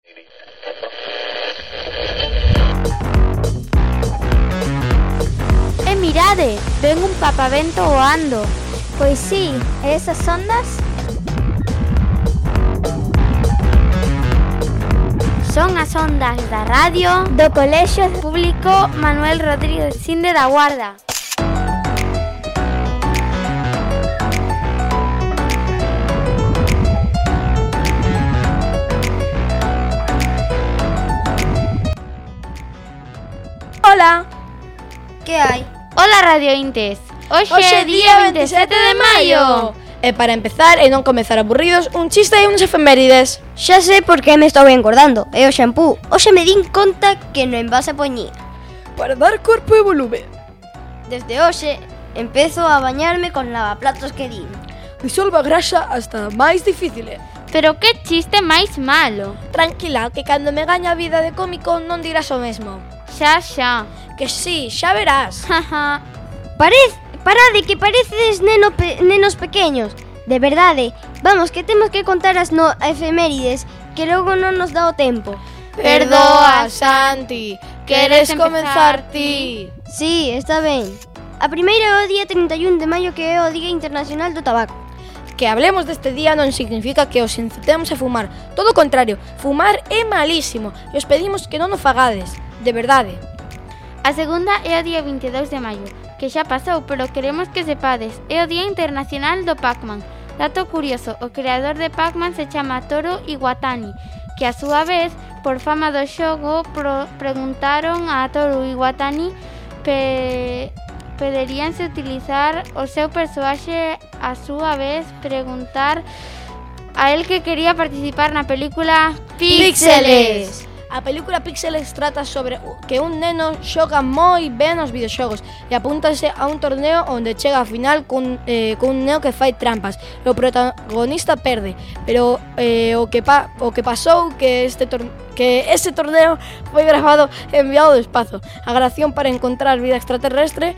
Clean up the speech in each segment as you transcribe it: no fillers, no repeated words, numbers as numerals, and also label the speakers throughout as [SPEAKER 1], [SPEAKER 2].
[SPEAKER 1] Mirade, ven un papavento voando.
[SPEAKER 2] Pois sí, e esas ondas?
[SPEAKER 1] Son as ondas da radio
[SPEAKER 2] do Colexio
[SPEAKER 1] Público Manuel Rodríguez Sinde da Guarda.
[SPEAKER 2] Hola. Que hai?
[SPEAKER 1] Hola radiointes. Hoxe día 27 de maio.
[SPEAKER 3] E para empezar e non comezar aburridos, un chiste e uns efemérides.
[SPEAKER 2] Xa sei por que me estou engordando. É o shampoo. Hoxe me din conta que no envase poñía.
[SPEAKER 3] Para dar corpo e volume.
[SPEAKER 2] Desde hoxe empezo a bañarme con lavaplatos que din.
[SPEAKER 3] Disolva graxa hasta máis difícil.
[SPEAKER 1] Pero que chiste máis malo.
[SPEAKER 3] Tranquila, que cando me gaña a vida de cómico non dirás o mesmo.
[SPEAKER 1] Xa.
[SPEAKER 3] Que sí, xa verás.
[SPEAKER 2] Parade, que parecedes nenos pequeños. De verdade, vamos, que temos que contar as efemérides, que logo non nos dá o tempo.
[SPEAKER 3] Perdoa, Santi. Queres comenzar ti?
[SPEAKER 2] Sí, está ben. A primeira é o día 31 de maio, que é o Día Internacional do Tabaco.
[SPEAKER 3] Que hablemos deste día non significa que os incitemos a fumar. Todo o contrario, fumar é malísimo e os pedimos que non o fagades. De verdade.
[SPEAKER 1] A segunda é o día 22 de maio, que xa pasou, pero queremos que sepades. É o Día Internacional do Pac-Man. Dato curioso, o creador de Pac-Man se chama Toru Iwatani, que a súa vez, por fama do xogo, preguntaron a Toru Iwatani poderíanse utilizar o seu persoaxe, a súa vez preguntar a él que quería participar na película Píxeles.
[SPEAKER 3] A película Píxeles trata sobre que un neno xoga moi ben os videoxogos e apúntase a un torneo onde chega a final cun neno que fai trampas e o protagonista perde, pero o que pasou que ese torneo foi gravado e enviado do espazo. A grabación para encontrar vida extraterrestre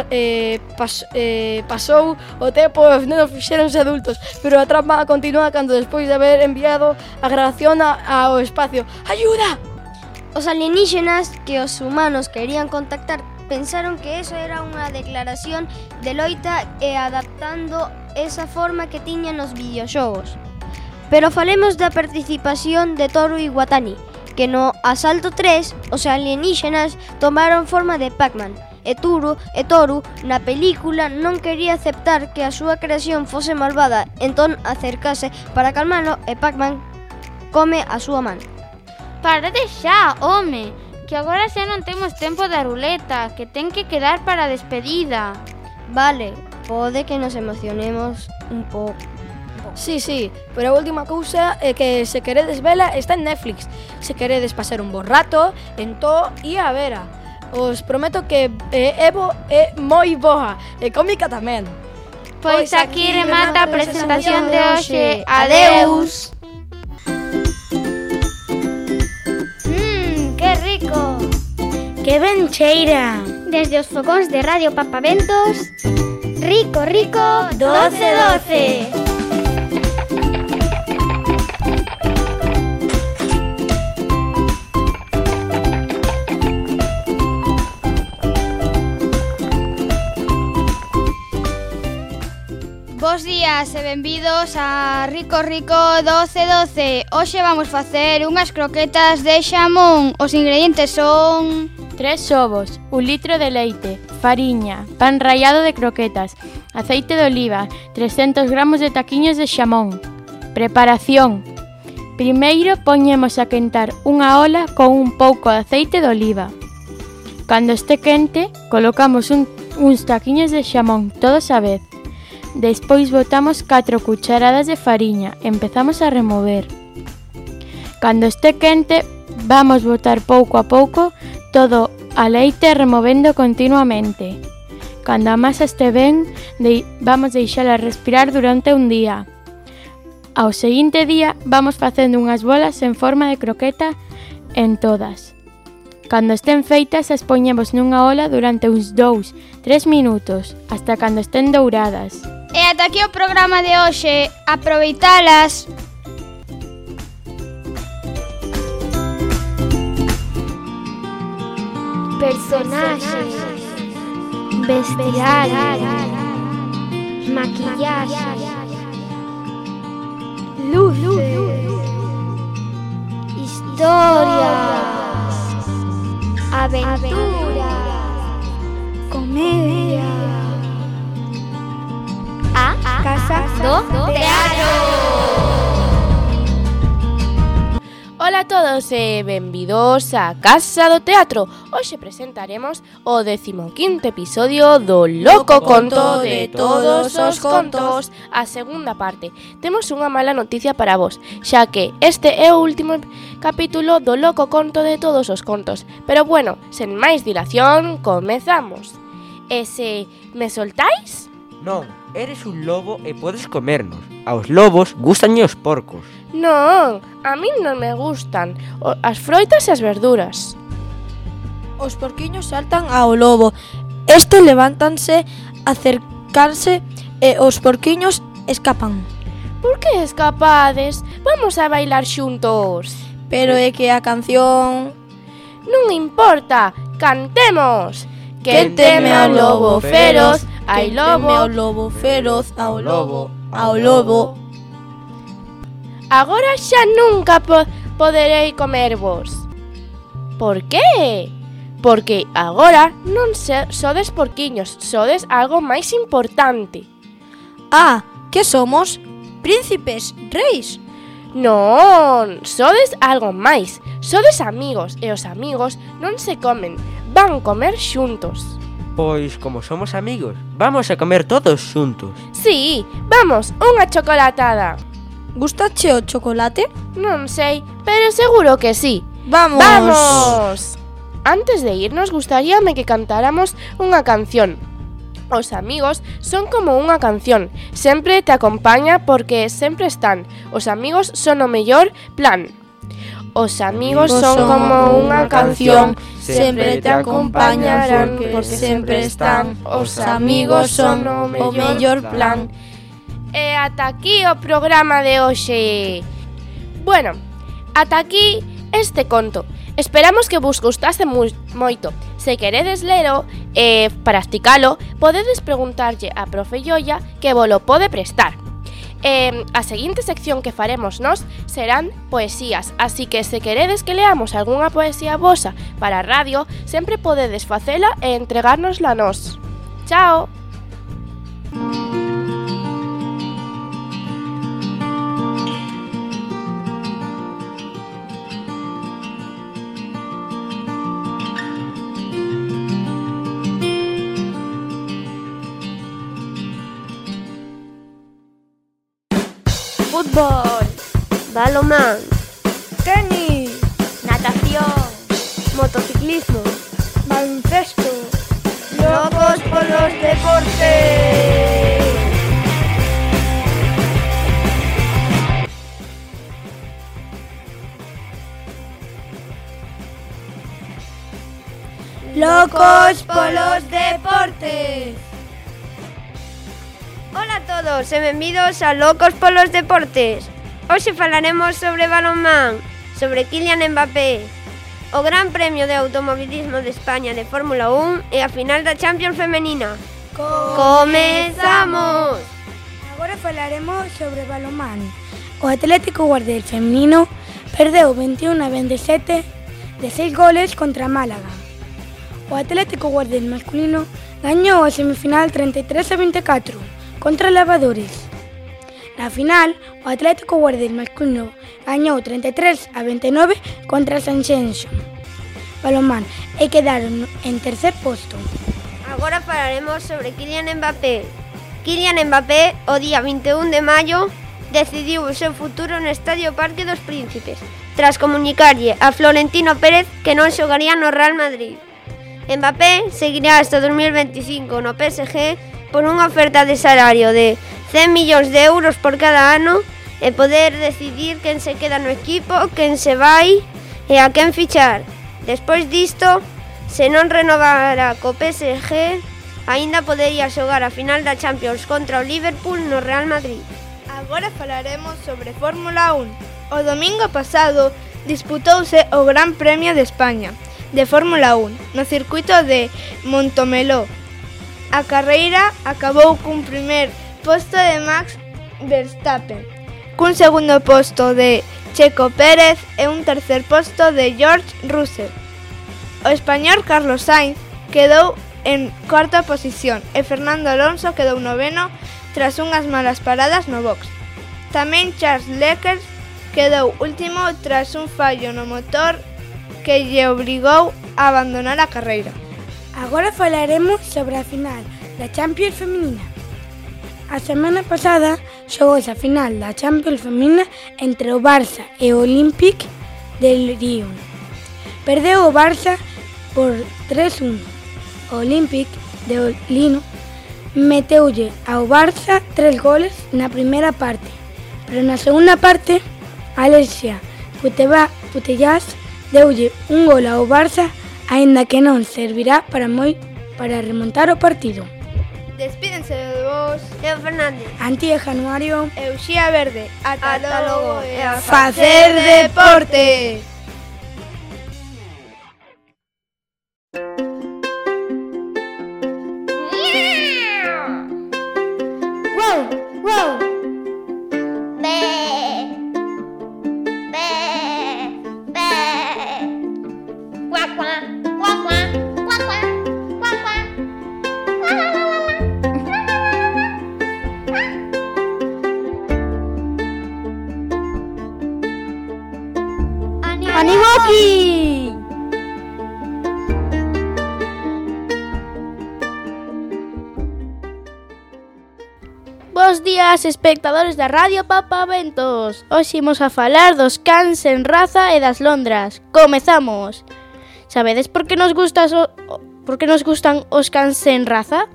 [SPEAKER 3] pasou o tempo e os nenos fixeronse adultos, pero a trama continúa cando despois de haber enviado a grabación ao espacio. Ayuda!
[SPEAKER 2] Os alienígenas que os humanos querían contactar pensaron que eso era unha declaración de loita e adaptando esa forma que tiñan os videoxogos. Pero falemos da participación de Toru Iwatani, que no Asalto 3 os alienígenas tomaron forma de Pac-Man. E Toru, na película, non quería aceptar que a súa creación fose malvada, entón acercase para calmalo e Pac-Man come a súa man.
[SPEAKER 1] Parade xa, home, que agora xa non temos tempo da ruleta, que ten que quedar para a despedida.
[SPEAKER 2] Vale, pode que nos emocionemos un pouco.
[SPEAKER 3] Sí, pero a última cousa é que se queredes vela está en Netflix. Se queredes pasar un bo rato, entón ia a vera. Os prometo que Evo é moi boa e cómica tamén.
[SPEAKER 1] Pois aquí remata a presentación de hoxe. Adeus.
[SPEAKER 2] Que rico.
[SPEAKER 1] Que ben cheira.
[SPEAKER 2] Desde os fogóns de Radio Papaventos, rico, 12-12.
[SPEAKER 4] Bos días e benvidos a Rico 12-12. Hoxe vamos facer unhas croquetas de xamón. Os ingredientes son
[SPEAKER 5] 3 ovos, 1 litro de leite, fariña, pan rallado de croquetas, aceite de oliva, 300 gramos de taquiños de xamón. Preparación. Primeiro poñemos a quentar unha ola con un pouco de aceite de oliva. Cando este quente, colocamos uns taquiños de xamón, todos a vez. Despois botamos 4 cucharadas de fariña e empezamos a remover. Cando este quente, vamos botar pouco a pouco todo a leite removendo continuamente. Cando a masa este ben, vamos deixala respirar durante un día. Ao seguinte día, vamos facendo unhas bolas en forma de croqueta en todas. Cando estén feitas, as poñemos nunha ola durante uns 2-3 minutos, hasta cando estén douradas.
[SPEAKER 4] E ata aquí o programa de hoxe. Aproveitalas.
[SPEAKER 2] personaxes, vestiario, maquillaxe, luces, historias, aventuras, comedia. A Casa do Teatro.
[SPEAKER 5] Ola a todos e benvidos a Casa do Teatro. Hoxe presentaremos o 15º episodio do Loco Conto de Todos os Contos. A segunda parte. Temos unha mala noticia para vos, xa que este é o último capítulo do Loco Conto de Todos os Contos. Pero bueno, sen máis dilación, comezamos. E se me soltáis?
[SPEAKER 6] Non, eres un lobo e podes comernos. Aos lobos gústanlle os porcos.
[SPEAKER 5] Non, a min non me gustan as froitas e as verduras.
[SPEAKER 3] Os porquiños saltan ao lobo. Este levántanse a acercarse e os porquiños escapan.
[SPEAKER 5] Por que escapades? Vamos a bailar xuntos.
[SPEAKER 3] Pero é que a canción...
[SPEAKER 5] Non importa, cantemos. Quen teme ao lobo feroz, ai lobo,
[SPEAKER 3] ao lobo feroz, ao lobo, ao lobo.
[SPEAKER 5] Agora xa nunca poderei comervos. Por que? Porque agora non sodes porquiños, sodes algo máis importante.
[SPEAKER 3] Ah, que somos? Príncipes, reis?
[SPEAKER 5] Non, sodes algo máis. Sodes amigos e os amigos non se comen, van comer xuntos.
[SPEAKER 6] Pois, como somos amigos, vamos a comer todos xuntos.
[SPEAKER 5] Sí, vamos, unha chocolatada.
[SPEAKER 3] Gustache o chocolate?
[SPEAKER 5] Non sei, pero seguro que sí.
[SPEAKER 3] Vamos!
[SPEAKER 5] ¡Vamos! Antes de irnos, gustaríame que cantáramos unha canción. Os amigos son como unha canción. Sempre te acompaña porque sempre están. Os amigos son o mellor plan. Os amigos son como unha canción. Sempre te acompañarán porque sempre están. Os amigos son o mellor plan. E ata aquí o programa de hoxe. Bueno, ata aquí este conto. Esperamos que vos gustase moito. Se queredes lero e practicalo, podedes preguntarlle a profe Yoya que vos lo pode prestar. A seguinte sección que faremos nós serán poesías, así que se queredes que leamos algunha poesía vosa para a radio, sempre podedes facela e entregárnosla a nós. Chao!
[SPEAKER 2] Fútbol, balonmán,
[SPEAKER 3] Tenis,
[SPEAKER 2] natación, motociclismo,
[SPEAKER 3] baloncesto,
[SPEAKER 2] locos por los deportes.
[SPEAKER 3] Locos polos deportes.
[SPEAKER 2] Ola a todos e benvidos a Locos polos Deportes. Hoxe falaremos sobre balonmán, sobre Kylian Mbappé, o Gran Premio de Automobilismo de España de Fórmula 1 e a final da Champions femenina. ¡Comezamos!
[SPEAKER 7] Agora falaremos sobre balonmán. O Atlético Guardel femenino perdeu 21-27 de 6 goles contra Málaga. O Atlético Guardel masculino gañou a semifinal 33-24 contra Lavadores. Na final, o Atlético Guardel masculino gañou 33-29 contra Sanxenxo balonmán e quedaron en tercer posto.
[SPEAKER 2] Agora falaremos sobre Kylian Mbappé. Kylian Mbappé, o día 21 de maio, decidiu o seu futuro no Estadio Parque dos Príncipes, tras comunicarlle a Florentino Pérez que non xogaría no Real Madrid. Mbappé seguirá hasta 2025 no PSG por unha oferta de salario de 100 millóns de euros por cada ano e poder decidir quen se queda no equipo, quen se vai e a quen fichar. Despois disto, se non renovara co PSG, aínda podería xogar a final da Champions contra o Liverpool no Real Madrid.
[SPEAKER 8] Agora falaremos sobre Fórmula 1. O domingo pasado disputouse o Gran Premio de España. de Fórmula 1 no circuito de Montomeló. A carreira acabou cun primer posto de Max Verstappen, cun segundo posto de Checo Pérez e un tercer posto de George Russell. O español Carlos Sainz quedou en cuarta posición e Fernando Alonso quedou noveno tras unhas malas paradas no box. Tamén Charles Leclerc quedou último tras un fallo no motor que lle obrigou a abandonar a carreira.
[SPEAKER 7] Agora falaremos sobre a final da Champions feminina. A semana pasada xogouse a final da Champions feminina entre o Barça e o Olympique de Lyon. Perdeu o Barça por 3-1. O Olympique de Lyon meteulle ao Barça 3 goles na primeira parte, pero na segunda parte Alexia Putellas deulle un gol ao Barça, aínda que non servirá para remontar o partido.
[SPEAKER 8] Despídense de vos,
[SPEAKER 2] Leo Fernández,
[SPEAKER 7] Antía Januario,
[SPEAKER 8] Uxía Verde. Ata logo e a
[SPEAKER 7] facer deporte!
[SPEAKER 2] ¡Animoki!
[SPEAKER 5] Bos días, espectadores da Radio Papaventos. Hoxe imos a falar dos cans en raza e das londras. Comezamos. Sabedes por que nos gustan os cans en raza?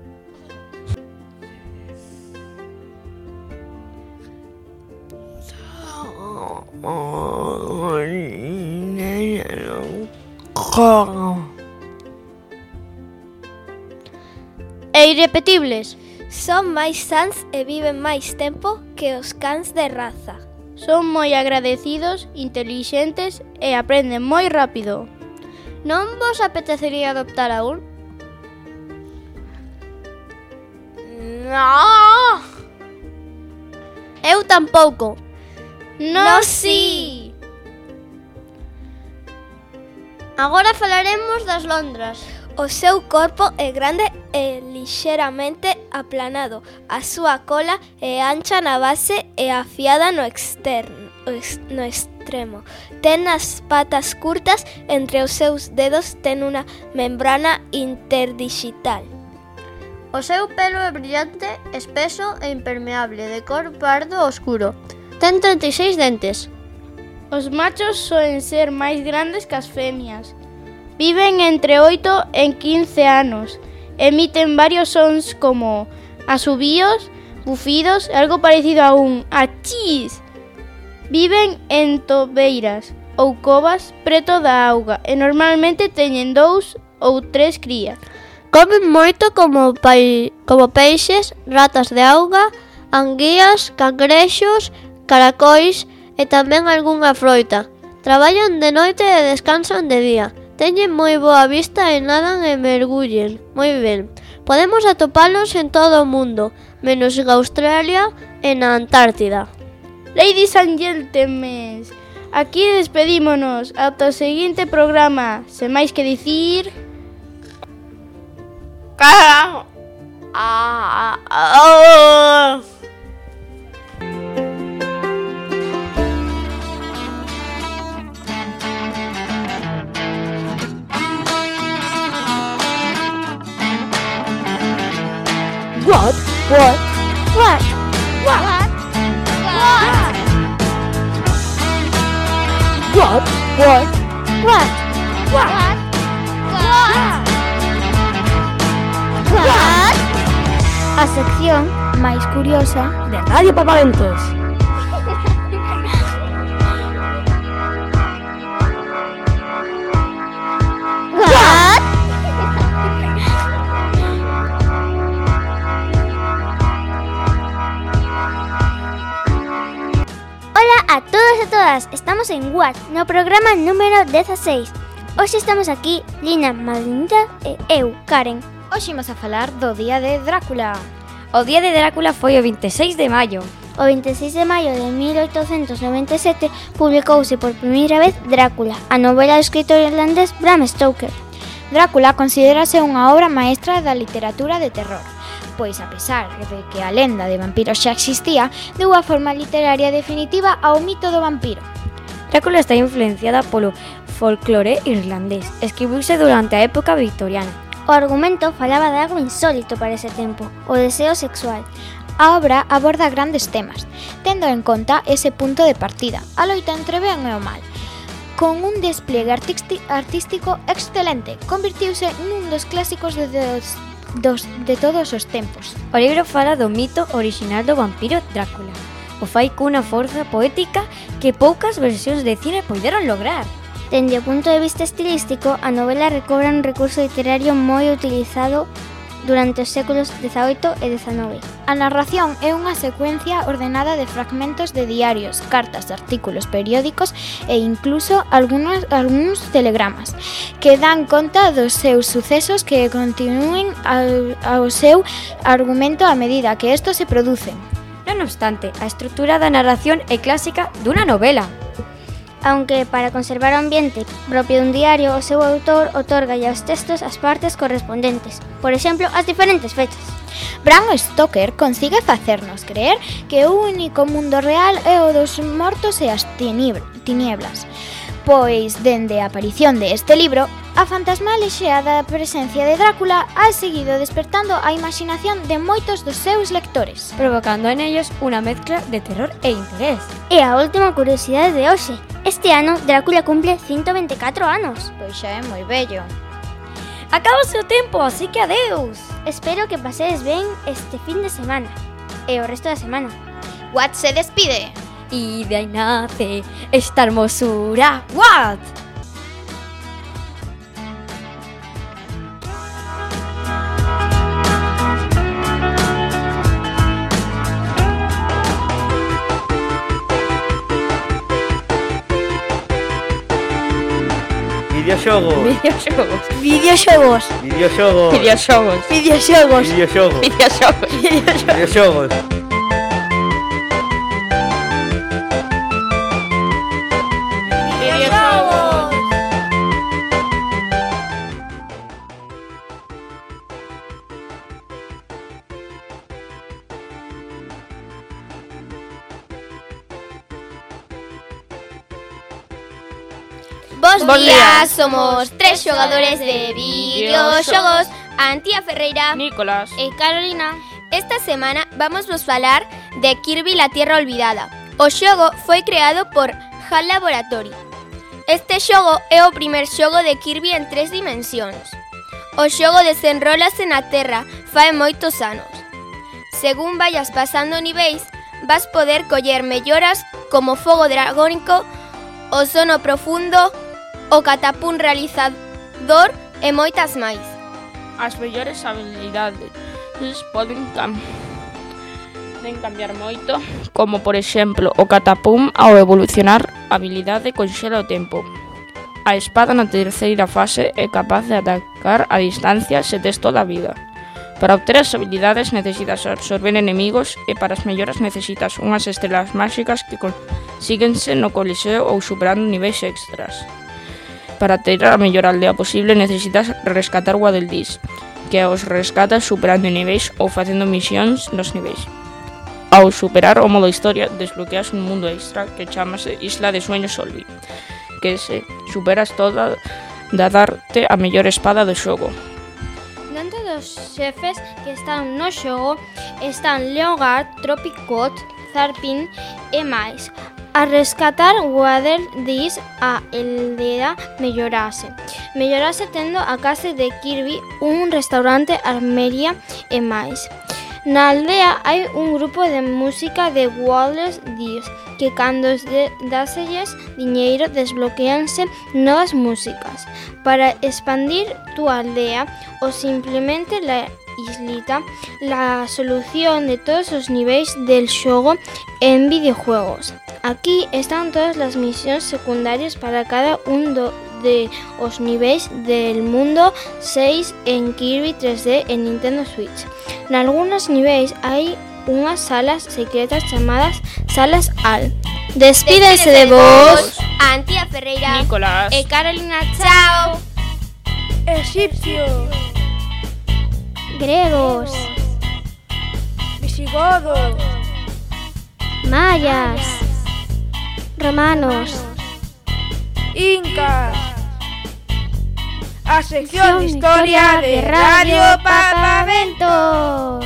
[SPEAKER 5] E irrepetibles.
[SPEAKER 9] Son máis sans e viven máis tempo que os cans de raza.
[SPEAKER 5] Son moi agradecidos, intelixentes e aprenden moi rápido.
[SPEAKER 2] Non vos apetecería adoptar a un?
[SPEAKER 9] No.
[SPEAKER 2] Eu tampouco.
[SPEAKER 9] No, sí.
[SPEAKER 2] Agora falaremos das londras.
[SPEAKER 9] O seu corpo é grande e lixeramente aplanado. A súa cola é ancha na base e afiada no extremo. Ten as patas curtas, entre os seus dedos ten unha membrana interdigital.
[SPEAKER 2] O seu pelo é brillante, espeso e impermeable, de cor pardo oscuro. Ten 36 dentes.
[SPEAKER 5] Os machos soen ser máis grandes que as femias. Viven entre 8 e 15 anos. Emiten varios sons como asubíos, bufidos e algo parecido a un achís. Viven en tobeiras ou covas preto da auga e normalmente teñen 2 ou 3 crías.
[SPEAKER 2] Comen moito como peixes, ratas de auga, anguías, cangrexos, caracois e tamén algunha froita. Traballan de noite e descansan de día. Teñen moi boa vista e nadan e mergullen moi ben. Podemos atopalos en todo o mundo, menos en Australia e na Antártida.
[SPEAKER 5] Ladies and gentlemen, aquí despedímonos ata o seguinte programa. Sen máis que dicir...
[SPEAKER 9] Carajo.
[SPEAKER 5] What?
[SPEAKER 4] A sección máis curiosa de Radio Papaventos.
[SPEAKER 10] Hola a todos e todas, estamos en What, no programa número 16.
[SPEAKER 2] Hoxe estamos aquí, Lina, Madrinita e eu, Karen.
[SPEAKER 4] Hoxe imos a falar do Día de Drácula.
[SPEAKER 10] O Día de Drácula foi o 26 de maio.
[SPEAKER 2] O 26 de maio de 1897 publicouse por primeira vez Drácula, a novela do escritor irlandés Bram Stoker.
[SPEAKER 4] Drácula considérase unha obra maestra da literatura de terror, pois a pesar de que a lenda de vampiros xa existía, deu a forma literaria definitiva ao mito do vampiro.
[SPEAKER 10] Drácula está influenciada polo folclore irlandés. Escribiuse durante a época victoriana.
[SPEAKER 2] O argumento falaba de algo insólito para ese tempo, o deseo sexual.
[SPEAKER 4] A obra aborda grandes temas, tendo en conta ese punto de partida, a loita entre ben e o mal. Con un despliegue artístico excelente, convertiuse nun dos clásicos de todos os tempos.
[SPEAKER 10] O libro fala do mito original do vampiro Drácula. O fai cunha forza poética que poucas versións de cine poideron lograr.
[SPEAKER 2] Dende o punto de vista estilístico, a novela recobra un recurso literario moi utilizado durante os séculos XVIII e XIX.
[SPEAKER 4] A narración é unha secuencia ordenada de fragmentos de diarios, cartas, artículos periódicos e incluso algúns telegramas que dan conta dos seus sucesos que continúen ao seu argumento a medida que estos se producen.
[SPEAKER 10] Non obstante, a estrutura da narración é clásica dunha novela.
[SPEAKER 2] Aunque para conservar o ambiente propio dun diario, o seu autor otorga aos textos as partes correspondentes, por exemplo, as diferentes fechas.
[SPEAKER 4] Bram Stoker consigue facernos creer que o único mundo real é o dos mortos e as tinieblas, pois dende a aparición de este libro, a fantasmal e xeada presencia de Drácula ha seguido despertando a imaginación de moitos dos seus lectores,
[SPEAKER 10] provocando en ellos unha mezcla de terror e interés.
[SPEAKER 2] E a última curiosidade de hoxe. Este ano, Drácula cumple 124 anos.
[SPEAKER 4] Pois xa é moi bello.
[SPEAKER 10] Acabase o tempo, así que adeus.
[SPEAKER 2] Espero que pasedes ben este fin de semana e o resto da semana.
[SPEAKER 4] What se despide.
[SPEAKER 10] Y de aí nace esta hermosura. What?
[SPEAKER 6] Videoxogos.
[SPEAKER 5] Videoxogos.
[SPEAKER 7] Videoxogos.
[SPEAKER 6] Videoxogos.
[SPEAKER 5] Videoxogos.
[SPEAKER 7] Videoxogos.
[SPEAKER 6] Videoxogos.
[SPEAKER 5] Videoxogos.
[SPEAKER 6] Videoxogos.
[SPEAKER 9] Bos días, somos 3 xogadores de videoxogos, Antía Ferreira,
[SPEAKER 5] Nicolás
[SPEAKER 9] e Carolina. Esta semana vamos vos falar de Kirby la Tierra Olvidada. O xogo foi creado por HAL Laboratory. Este xogo é o primer xogo de Kirby en 3 dimensións. O xogo desenrólase na Terra fai moitos anos. Según vayas pasando niveis, vas poder coller melloras como fogo dragónico, o sono profundo, o catapún realizador e moitas máis.
[SPEAKER 5] As mellores habilidades poden cambiar moito, como por exemplo o catapún ao evolucionar a habilidade conxela o tempo. A espada na terceira fase é capaz de atacar a distancia se tes toda a vida. Para obter as habilidades necesitas absorber enemigos e para as melloras necesitas unhas estrelas máxicas que consíguense no coliseo ou superando niveis extras. Para ter a mellor aldea posible necesitas rescatar Waddle-Dees, que os rescatas superando niveis ou facendo misións nos niveis. Ao superar o modo historia, desbloqueas un mundo extra que chamase Isla de Sueños Solvi, que se superas toda da darte a mellor espada do xogo.
[SPEAKER 2] Dentro dos xefes que están no xogo están Leonguard, Tropicot, Zarpin e máis. A rescatar Waddle-Dees a aldea mellorase tendo a casa de Kirby, un restaurante, armería e máis. Na aldea hai un grupo de música de Waddle-Dees que cando dáselles diñeiro desbloqueanse novas músicas. Para expandir tu aldea o simplemente la islita, la solución de todos os niveis del xogo en videojuegos. Aquí están todas las misiones secundarias para cada un
[SPEAKER 11] de os niveis del mundo 6 en Kirby 3D en Nintendo Switch. Nalgúnas niveis hai unhas salas secretas chamadas Salas Al. Despídense de vos,
[SPEAKER 9] Antía Ferreira,
[SPEAKER 5] Nicolás
[SPEAKER 9] e Carolina. Chao.
[SPEAKER 7] Egipcios,
[SPEAKER 2] Gregos,
[SPEAKER 7] visigodos,
[SPEAKER 2] mayas, romanos,
[SPEAKER 7] incas. A sección de historia de Radio Papaventos.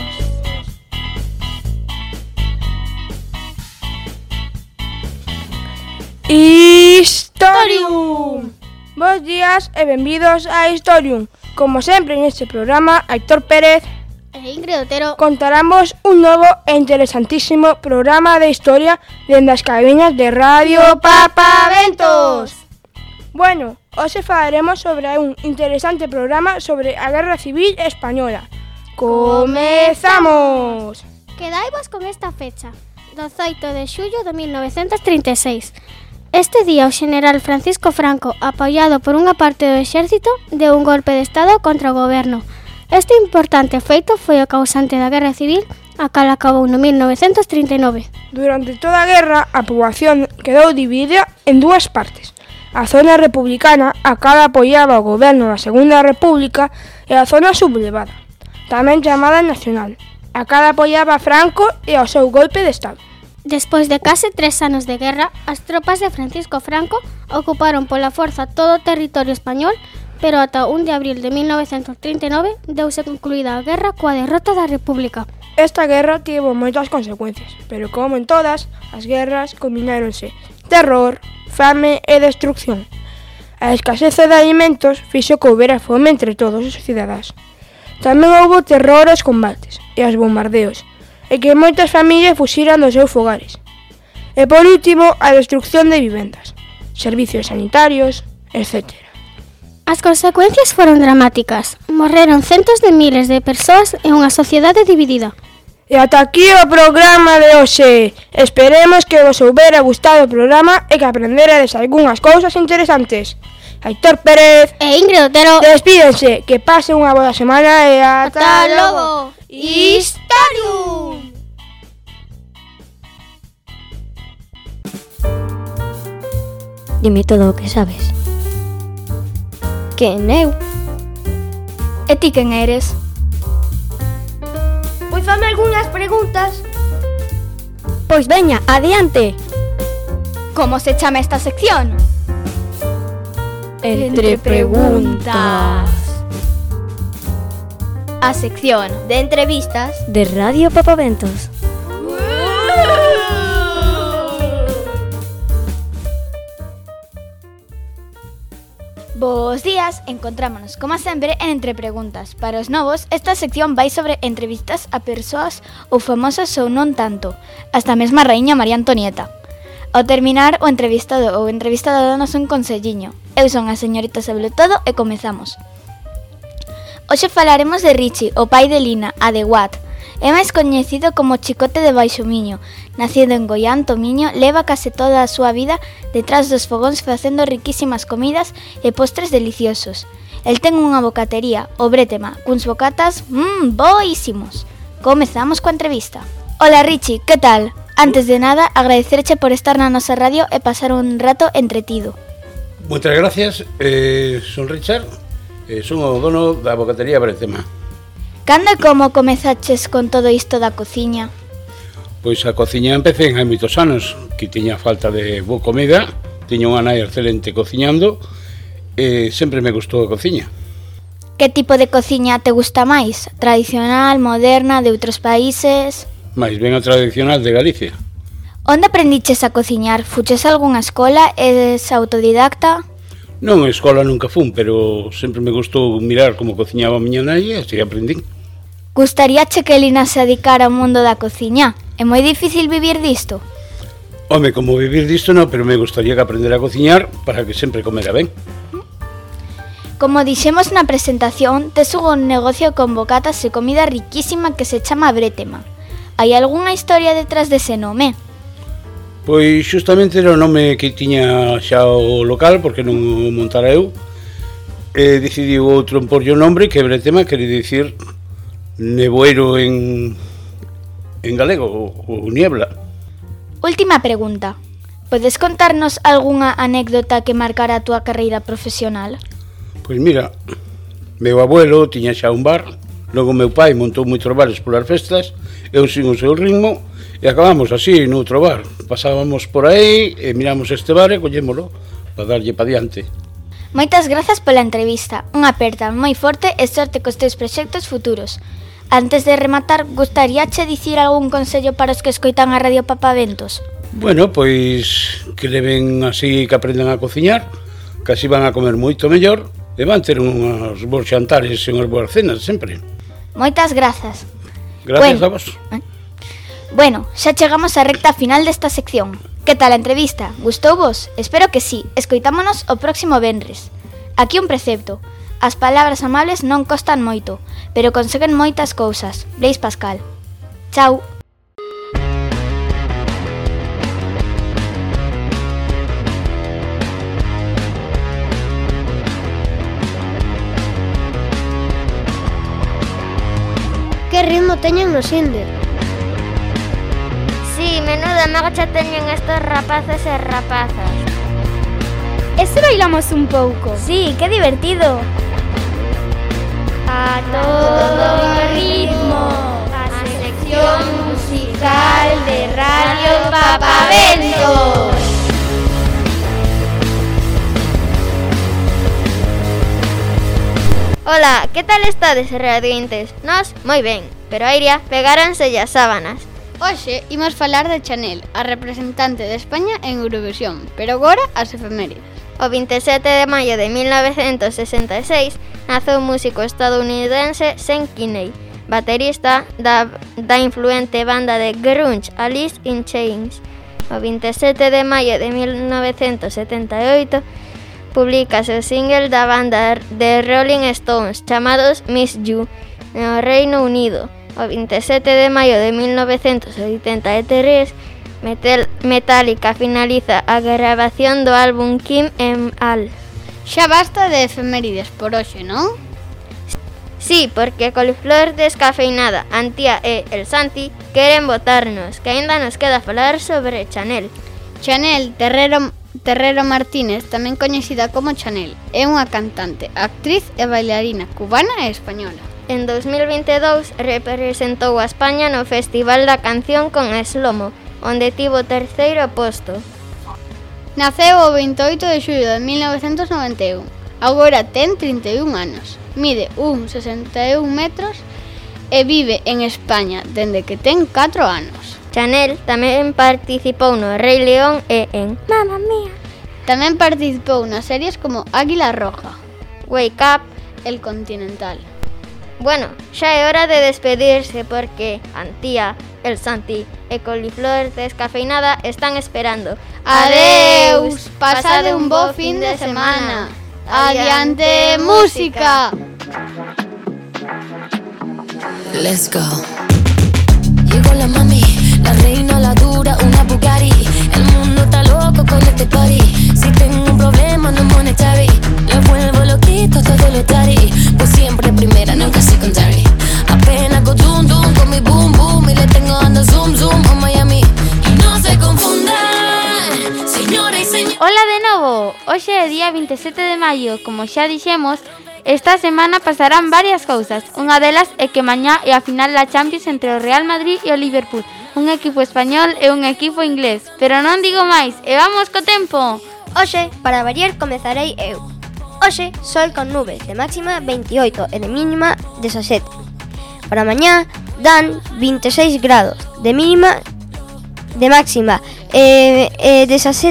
[SPEAKER 7] Historium. Bos días e benvidos a Historium. Como sempre neste programa, Aitor Pérez
[SPEAKER 2] e Ingrid Otero
[SPEAKER 7] contaramos un novo e interesantísimo programa de historia dende as cabiñas de Radio Papaventos. Bueno, hoxe falaremos sobre un interesante programa sobre a Guerra Civil Española. ¡Comezamos!
[SPEAKER 2] Quedaivos con esta fecha, 18 de xullo de 1936. Este día o xeneral Francisco Franco, apoiado por unha parte do exército, deu un golpe de estado contra o goberno. Este importante feito foi o causante da Guerra Civil, a cal acabou no 1939.
[SPEAKER 7] Durante toda a guerra, a poboación quedou dividida en dúas partes. A zona republicana, a cal apoiaba o goberno da Segunda República, e a zona sublevada, tamén chamada nacional, a cal apoiaba a Franco e ao seu golpe de estado.
[SPEAKER 2] Despois de case 3 anos de guerra, as tropas de Francisco Franco ocuparon pola forza todo o territorio español, pero ata 1 de abril de 1939 deuse concluída a guerra coa derrota da República.
[SPEAKER 7] Esta guerra tivo moitas consecuencias, pero como en todas, as guerras combináronse terror, fame e destrucción. A escaseza de alimentos fixo que houbera fome entre todos os cidadáns. Tamén houbo terror aos combates e aos bombardeos, e que moitas familias fuxiran dos seus fogares. E por último, a destrucción de vivendas, servicios sanitarios, etc.
[SPEAKER 2] As consecuencias foron dramáticas. Morreron centos de miles de persoas e unha sociedade dividida.
[SPEAKER 7] E ata aquí o programa de hoxe. Esperemos que vos houbera gustado o programa e que aprenderades algunhas cousas interesantes. Aitor Pérez
[SPEAKER 2] e Ingrid Otero
[SPEAKER 7] despídense, que pasen unha boa semana e ata
[SPEAKER 2] logo.
[SPEAKER 7] Historium.
[SPEAKER 10] Dime todo o que sabes.
[SPEAKER 2] Quen eu?
[SPEAKER 9] E ti quen eres?
[SPEAKER 2] Pois fame algunhas preguntas.
[SPEAKER 10] Pois veña, adiante.
[SPEAKER 9] Como se chama esta sección?
[SPEAKER 10] Entre preguntas.
[SPEAKER 9] A sección de entrevistas
[SPEAKER 10] de Radio Papaventos.
[SPEAKER 9] Bos días, encontrámonos como sempre en Entre Preguntas. Para os novos, esta sección vai sobre entrevistas a persoas ou famosas ou non tanto, hasta a mesma raíña María Antonieta. Ao terminar, o entrevistado ou entrevistada danos un conselliño. Eu son a señorita Sabletodo e comezamos. Hoxe falaremos de Richie, o pai de Lina, a de Watt. É máis coñecido como Chicote de Baixo Miño. Nacido en Goián, Tomiño, leva case toda a súa vida detrás dos fogóns facendo riquísimas comidas e postres deliciosos. El ten unha bocatería, o Bretema, cuns bocatas boísimos. Comezamos coa entrevista. Hola Richie, que tal? Antes de nada, agradecerche por estar na nosa radio e pasar un rato entretido.
[SPEAKER 12] Moitas gracias, son Richard. Son o dono da bocatería Bretema.
[SPEAKER 9] Cando e como comezaches con todo isto da cociña?
[SPEAKER 12] Pois a cociña empecé hai moitos anos, que tiña falta de boa comida, tiña unha nai excelente cociñando, e sempre me gustou a cociña.
[SPEAKER 9] Que tipo de cociña te gusta máis? Tradicional, moderna, de outros países?
[SPEAKER 12] Mais ben a tradicional de Galicia.
[SPEAKER 9] Onde aprendiches a cociñar? Fuches a algunha escola? Eres autodidacta?
[SPEAKER 12] Non, a escola nunca fun, pero sempre me gustou mirar como cociñaba a miña nai e así aprendín.
[SPEAKER 9] Gustaríache que Lina se dedicara ao mundo da cociña? É moi difícil vivir disto?
[SPEAKER 12] Home, como vivir disto non, pero me gustaría que aprender a cociñar para que sempre comera ben.
[SPEAKER 9] Como dixemos na presentación, tes un negocio con bocatas e comida riquísima que se chama Bretema. Hai algunha historia detrás dese nome?
[SPEAKER 12] Pois xustamente era o nome que tiña xa o local, porque non o montara eu. Decidiu outro en porlle o nombre, que Bretema quere dicir nevoeiro en galego, ou niebla.
[SPEAKER 4] Última pregunta. Podes contarnos algunha anécdota que marcara a túa carreira profesional?
[SPEAKER 12] Pois mira, meu abuelo tiña xa un bar, logo meu pai montou moitos bares polas festas, eu sin o seu ritmo, e acabamos así noutro bar. Pasábamos por aí e miramos este bar e collémolo para darlle pa diante.
[SPEAKER 4] Moitas grazas pola entrevista. Unha aperta moi forte e sorte cos teus proxectos futuros. Antes de rematar, gustaríache dicir algún consello para os que escoitan a Radio Papaventos?
[SPEAKER 12] Bueno, pois que leven así, que aprendan a cociñar, que así van a comer moito mellor e van ter unhos bons xantares e unhas boas cenas sempre.
[SPEAKER 4] Moitas grazas.
[SPEAKER 12] Gracias a vos.
[SPEAKER 4] Bueno, xa chegamos á recta final desta sección. Que tal a entrevista? Gustou vos? Espero que sí. Escoitámonos o próximo venres. Aquí un precepto. As palabras amables non costan moito, pero conseguen moitas cousas. Blaise Pascal. Chao.
[SPEAKER 2] Que ritmo teñen nos Inder?
[SPEAKER 9] Sí, menuda marcha teñen estos rapaces e rapazas.
[SPEAKER 11] E se bailamos un pouco?
[SPEAKER 9] Sí, que divertido. A todo ritmo, a sección musical de Radio Papaventos. Hola, que tal estades, radiointes? Nós, moi ben, pero a Iria pegáronse as sábanas.
[SPEAKER 1] Hoxe imos falar de Chanel, a representante de España en Eurovisión, pero agora as efemérides.
[SPEAKER 9] O 27 de maio de 1966 nace o músico estadounidense Sean Kinney, baterista da influente banda de grunge Alice in Chains. O 27 de maio de 1978 publicase o single da banda de Rolling Stones chamados Miss You no Reino Unido. O 27 de maio de 1983 Metallica finaliza a gravación do álbum Kim em All.
[SPEAKER 1] Xa basta de efemérides por hoxe, non?
[SPEAKER 9] Sí, porque Coliflor Descafeinada, Antía e El Santi queren botarnos, que aínda nos queda falar sobre Chanel.
[SPEAKER 1] Chanel Terrero Martínez, tamén coñecida como Chanel, é unha cantante, actriz e bailarina cubana e española.
[SPEAKER 9] En 2022 representou a España no Festival da Canción con Slomo, onde tivo terceiro posto.
[SPEAKER 1] Naceu o 28 de xullo de 1991. Agora ten 31 anos. Mide 1,61 metros e vive en España dende que ten 4 anos.
[SPEAKER 9] Chanel tamén participou no Rei León e en Mamma Mía.
[SPEAKER 1] Tamén participou nas series como Águila Roja,
[SPEAKER 9] Wake Up,
[SPEAKER 1] El Continental.
[SPEAKER 9] Bueno, xa é hora de despedirse porque Antía, El Santi e Coliflor Descafeinada están esperando.
[SPEAKER 1] Adeus, pasade un bo fin de semana. Adiante, música.
[SPEAKER 13] Let's go. Llegó la mami, la reina, la dura, una Bugatti. El mundo está loco con este party. Si tengo un problema no monetary, lo vuelvo loquito todo lo tari. Pues siempre primera, nunca secondary. Apenas go dum dum con mi boom boom y le tengo dando zoom zoom a Miami. Y no se confundan, señora y señor.
[SPEAKER 1] Hola de novo. Hoxe é día 27 de maio, como xa dixemos. Esta semana pasarán varias cousas. Unha delas é que mañá é a final da Champions entre o Real Madrid e o Liverpool, un equipo español e un equipo inglés. Pero non digo máis, e vamos co tempo.
[SPEAKER 2] Hoxe, para variar, comezarei eu. Hoxe, sol con nubes, de máxima 28 e de mínima 17. Para mañá, dan 26 grados, de mínima, de máxima, 17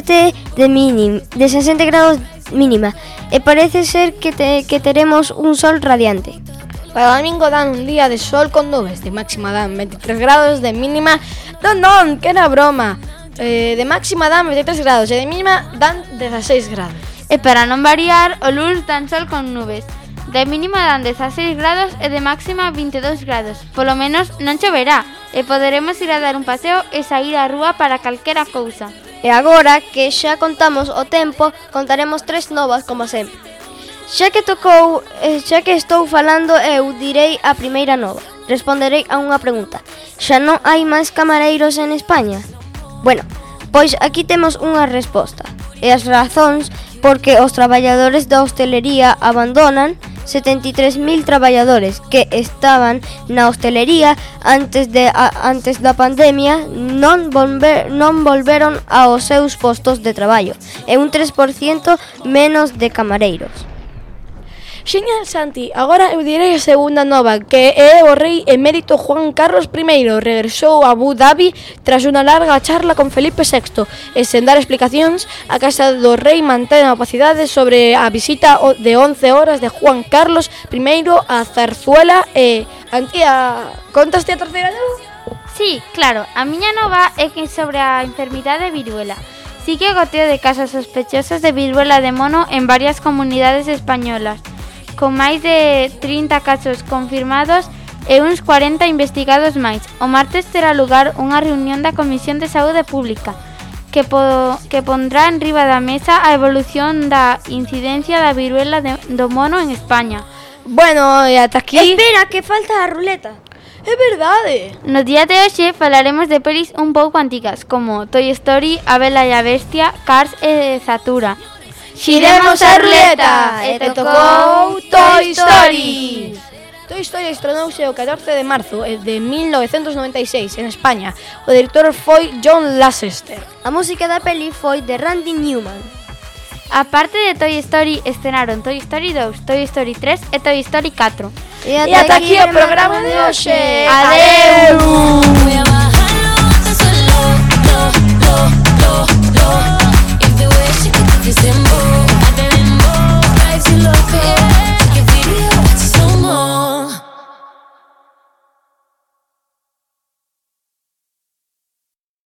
[SPEAKER 2] grados mínima. E parece ser que teremos un sol radiante.
[SPEAKER 3] Para o domingo dan un día de sol con nubes, de máxima dan 23 grados, de mínima non, que era broma. De máxima dan 23 grados e de mínima dan 16 grados.
[SPEAKER 1] E para non variar, o luns dan sol con nubes, De mínima dan 16 grados e de máxima 22 grados. Polo menos non choverá e poderemos ir a dar un paseo e sair á rúa para calquera cousa.
[SPEAKER 2] E agora que xa contamos o tempo, contaremos 3 novas como sempre. Xa que estou falando, eu direi a primeira nova. Responderei a unha pregunta. Xa non hai máis camareiros en España? Bueno, pois aquí temos unha resposta. E as razóns porque os traballadores da hostelería abandonan 73.000 traballadores que estaban na hostelería antes da pandemia non volveron aos seus postos de traballo e un 3% menos de camareiros.
[SPEAKER 3] Xeñal, Santi, agora eu direi a segunda nova, que é o rei emérito Juan Carlos I regresou a Abu Dhabi tras unha larga charla con Felipe VI e sen dar explicacións, a casa do rei mantén a opacidade sobre a visita de 11 horas de Juan Carlos I a Zarzuela e... Antía, contaste a terceira nova?
[SPEAKER 1] Sí, claro, a miña nova é que sobre a enfermidade de viruela. Sigue o goteo de casos sospechosos de viruela de mono en varias comunidades españolas, con máis de 30 casos confirmados e uns 40 investigados máis. O martes terá lugar unha reunión da Comisión de Saúde Pública que pondrá en riba da mesa a evolución da incidencia da viruela do mono en España.
[SPEAKER 3] Bueno, e ata aquí...
[SPEAKER 2] Espera, que falta a ruleta.
[SPEAKER 3] É verdade.
[SPEAKER 1] No día de hoxe falaremos de pelis un pouco antigas, como Toy Story, A Bela e a Bestia, Cars e Zatura.
[SPEAKER 3] Xiremos a ruleta e te tocou Toy Story. Toy Story estronouse o 14 de marzo de 1996 en España. O director foi John Lasseter.
[SPEAKER 2] A música da peli foi de Randy Newman.
[SPEAKER 1] A parte de Toy Story, estrenaron Toy Story 2, Toy Story 3 e Toy Story 4.
[SPEAKER 3] E ata aquí o programa de hoxe.
[SPEAKER 1] Adeu!